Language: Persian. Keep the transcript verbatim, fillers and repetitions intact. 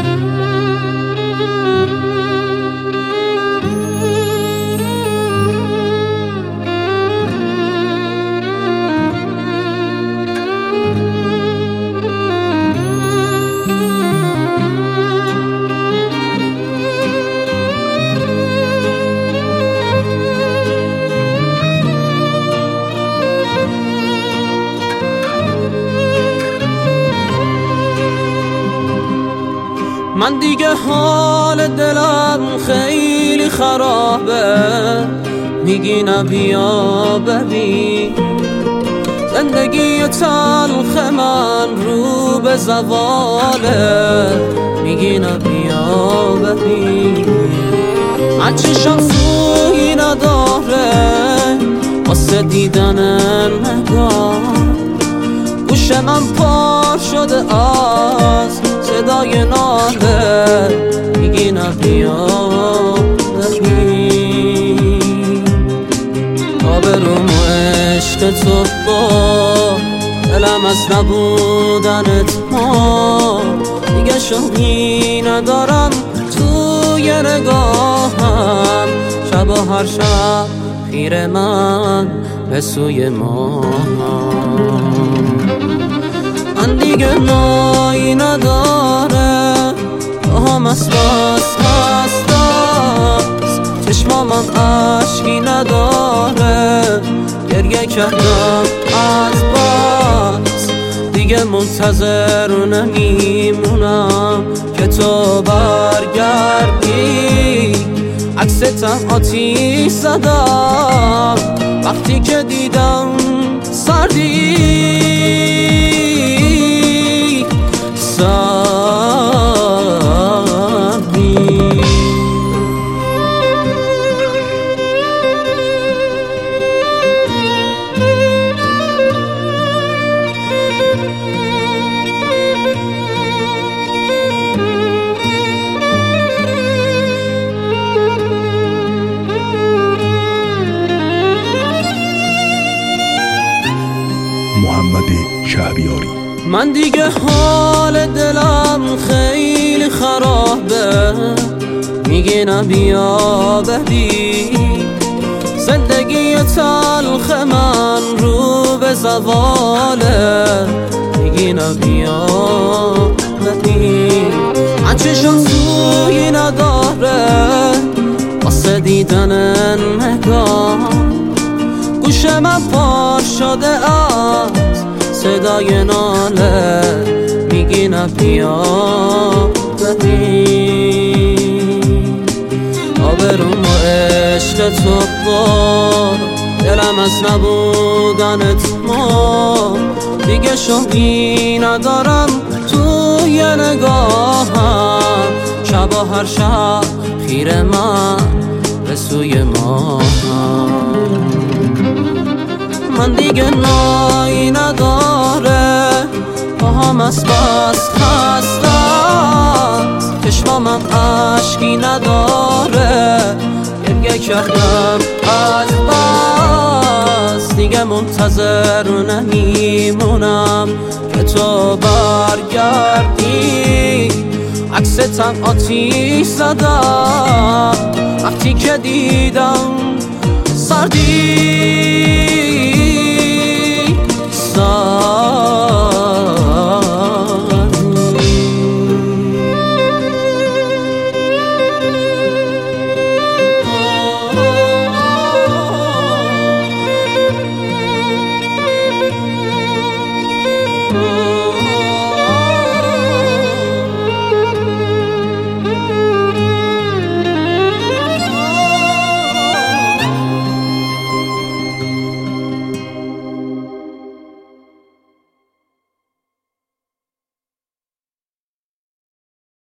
من دیگه حال دلم خیلی خرابه، میگی نبیا ببین زندگی تلخ من رو به زواله، میگی نبیا ببین من چشم سویی نداره واسه دیدن نگاه، گوش من پار شده از صدای ناله، میگی نبیا ببین آبروم و عشق تو با دلم از نبودنت ما دیگه شوقی ندارم توی نگاهم، شب و هر شب خیره من به سوی ما، من دیگه نایی نداره هم از بس هستاست، چشمامم عشقی نداره گریه کردم از بس، دیگه منتظر نمیمونم که تو برگردی، عکستم آتیش زدم وقتی که دیدم سردی محمد شهریاری. من دیگه حال دلم خیلی خرابه، میگی نبیا ببین زندگی تلخ من رو به زواله، میگی نبیا ببین من چشم سویی نداره واسه دیدن نگاه، گوش من پار شده از صدای ناله، میگی نبیا ببین آبروم و عشق تو با دلم از نبودنت ما دیگه شوقی ندارم توی نگاهم، شب و هر شب خیره من به سوی ما، من دیگه نایی نداره پاهم از بس خستم، چشمامم عشقی نداره گریه کردم از بس، دیگه منتظر نمیمونم که تو برگردی، عکستم آتیش زدم وقتی که دیدم سردی